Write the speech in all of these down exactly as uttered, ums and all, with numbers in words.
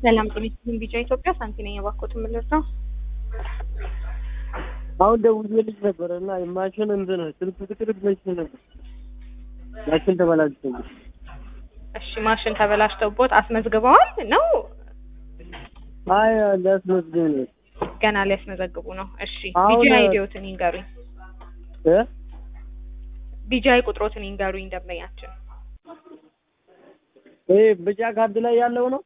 ሰላም ጤና ይስጥልኝ። ቢጫ ኢትዮጵያ ሳንቲ ነኝ። የባኮት ምልር ነው። አሁን ደውዬልሽ ነበር እና የማሽን እንትን ስልክ ቁጥር ብለሽ ነበር። ማሽን ተበላሽቶኝ። እሺ ማሽን ተበላሽቶቦት አስመዝግበዋል ነው? አይ ሊያስመዝግብ ነው። ገና ሊያስመዘግቡ ነው። እሺ አሁን- ቢጂ አይዲዎትን ይንገሩኝ። እ ቢጂ አይ ቁጥሮትን ይንገሩኝ ደንበኛችን። ይሄ ቢጫ ካርድ ላይ ያለው ነው።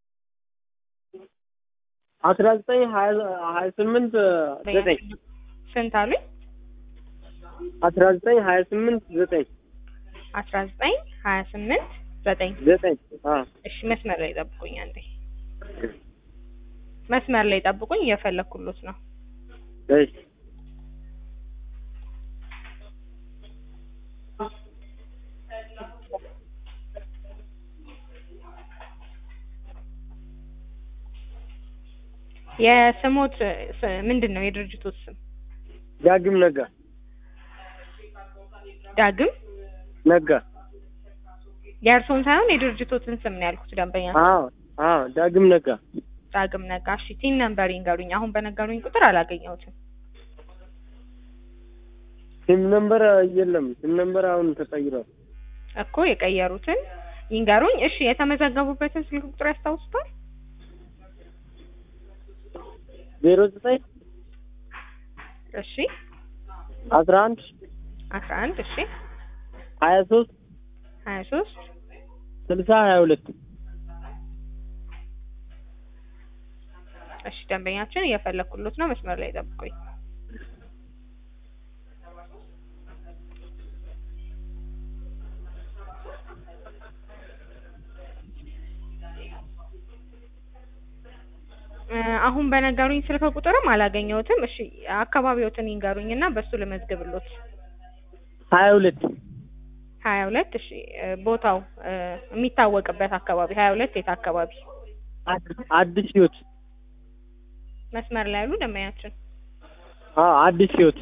አስራ ዘጠኝ ሀያ ስምንት ዘጠኝ ስንት አሉኝ? አስራ ዘጠኝ ሀያ ስምንት ዘጠኝ አስራ ዘጠኝ ሀያ ስምንት ዘጠኝ ዘጠኝ አዎ እሺ መስመር ላይ ጠብቁኝ አንዴ። መስመር ላይ ጠብቁኝ እየፈለኩሎት ነው። እሺ የስሞት ምንድን ነው? የድርጅቶት ስም? ዳግም ነጋ ዳግም ነጋ። የእርሶን ሳይሆን የድርጅቶትን ስም ነው ያልኩት ደንበኛ። አዎ አዎ ዳግም ነጋ። ዳግም ነጋ። እሺ ቲን ነምበር ይንገሩኝ። አሁን በነገሩኝ ቁጥር አላገኘሁትም ሲም ነምበር የለም። ሲም ነምበር አሁን ተቀይሯል እኮ። የቀየሩትን ይንገሩኝ። እሺ የተመዘገቡበትን ስልክ ቁጥር ያስታውሱታል? ዜሮ ዘጠኝ እሺ አስራ አንድ አስራ አንድ እሺ ሀያ ሶስት ሀያ ሶስት ስልሳ ሀያ ሁለት እሺ ደንበኛችን እየፈለኩሎት ነው። መስመር ላይ ጠብቁኝ። አሁን በነገሩኝ ስልክ ቁጥርም አላገኘሁትም። እሺ አካባቢዎትን ይንገሩኝና በሱ ልመዝግብሎት። ሀያ ሁለት ሀያ ሁለት እሺ ቦታው የሚታወቅበት አካባቢ ሀያ ሁለት የት አካባቢ? አዲስ ህይወት። መስመር ላይ ያሉ ደንበኛችን? አዎ አዲስ ህይወት።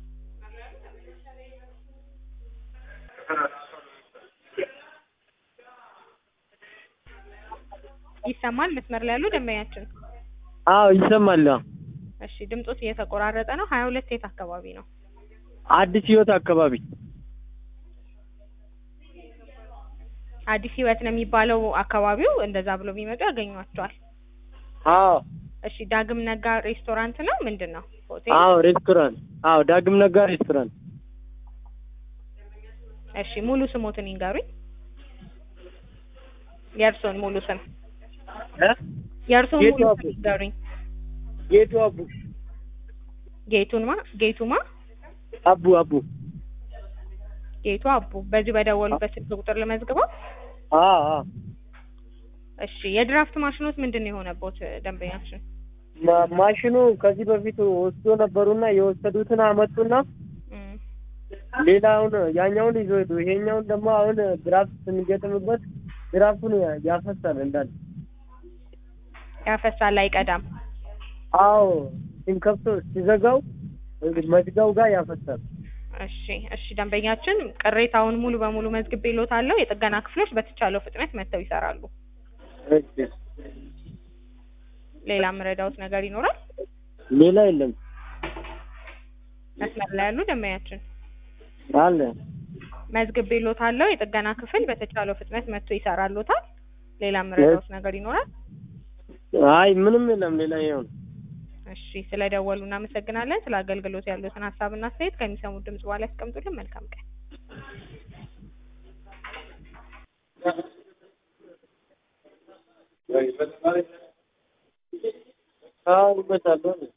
ይሰማል? መስመር ላይ ያሉ ደንበኛችን? አዎ ይሰማል። እሺ ድምጾት እየተቆራረጠ ነው። ሀያ ሁለት የት አካባቢ ነው? አዲስ ህይወት አካባቢ። አዲስ ህይወት ነው የሚባለው አካባቢው። እንደዛ ብሎ ቢመጡ ያገኟቸዋል። አዎ እሺ ዳግም ነጋ ሬስቶራንት ነው ምንድን ነው? ሆቴል? አዎ ሬስቶራንት። አዎ ዳግም ነጋ ሬስቶራንት። እሺ ሙሉ ስሞትን ይንገሩኝ። የእርሶን ሙሉ ስም? እ የእርሶን ጌቱ ሙሉ አቡ። ስም ይንገሩኝ። ጌቱ አቡ። ጌቱንማ ጌቱማ አቡ አቡ። ጌቱ አቡ። በዚህ በደወሉበት ስልክ ቁጥር ለመዝግበው? አዎ አዎ። እሺ የድራፍት ማሽኖት ምንድን ነው የሆነቦት ደንበኛችን? ማ- ማሽኑ ከዚህ በፊት ወስዶ ነበሩና የወሰዱትን አመጡና እም ሌላውን ያኛውን ይዞ ሄዱ። ይሄኛውን ደግሞ አሁን ድራፍት ስንገጥምበት ድራፍቱን ያ- ያፈሳል እንዳለ። ያፈሳል አይቀዳም? አዎ ሲንከፍቶ ሲዘጋው መዝጋው ጋር ያፈሳል። እሺ እሺ ደንበኛችን ቅሬታውን ሙሉ በሙሉ መዝግቤልዎታለሁ። የጥገና ክፍሎች በተቻለው ፍጥነት መጥተው ይሰራሉ። እሺ ሌላ ምረዳውት ነገር ይኖራል? ሌላ የለም። መስመር ላይ ያሉ ደንበኛችን? አለ መዝግቤልዎታለሁ። የጥገና ክፍል በተቻለው ፍጥነት መጥቶ ይሰራልዎታል። ሌላ ምረዳውት ነገር ይኖራል? አይ ምንም የለም። ሌላ ይሄው ነው። እሺ ስለደወሉ እናመሰግናለን። ስለ አገልግሎት ያሉትን ሀሳብና አስተያየት ከሚሰሙት ድምጽ በኋላ ያስቀምጡልን። መልካም ቀን። አዎ ይመጣሉ።